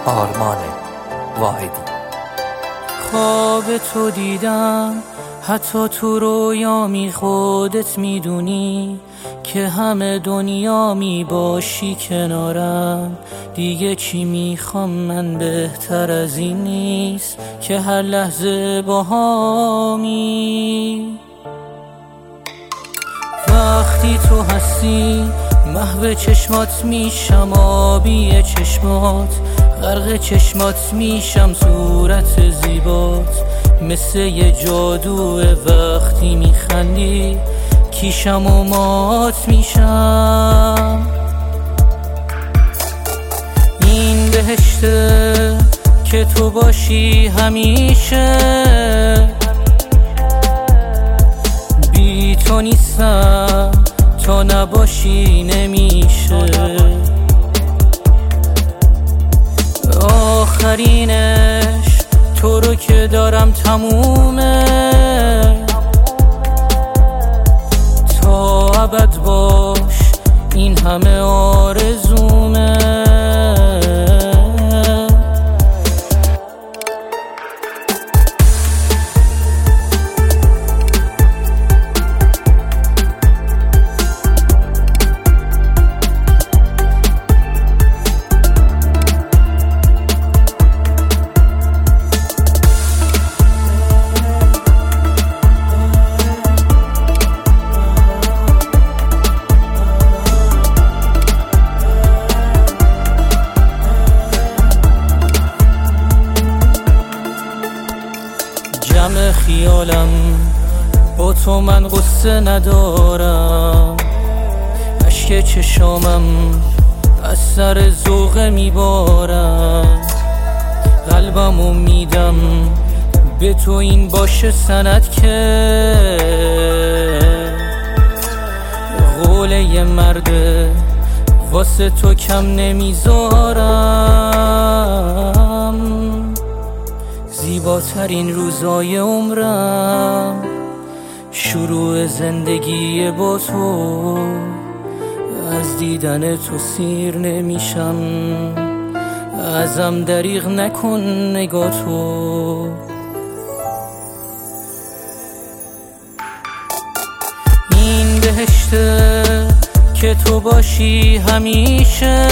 آرمان واحدی. خواب تو دیدم حتی تو رویامی، خودت میدونی که همه دنیا می باشی کنارم. دیگه چی میخوام من بهتر از این نیست که هر لحظه باهامی. وقتی تو هستی محو چشمات میشم، آبی چشمات غرق چشمات میشم، صورت زیبات مثل یه جادوه. وقتی میخندی کیشم و مات میشم. این بهشته که تو باشی همیشه، بی تو نیستم تا نباشی نمیشه. آخرینش تو رو که دارم تمومه، تا ابد باش این همه آرزومه. جمع خیالم با تو من قصه ندارم، اشک چشامم از سر ذوق میبارم. قلبمو میدم به تو این باشه سند که قوله یه مرده واسه تو کم نمیذارم. زیباترین روزای عمرم شروع زندگی با تو، از دیدن تو سیر نمیشم، ازم دریغ نکن نگاه تو. این بهشته که تو باشی همیشه،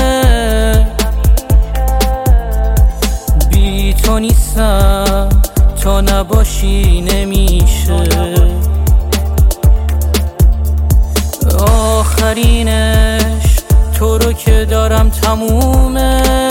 بی تو نیستم تا نباشی نمیشه. آخرینش تو رو که دارم تمومه،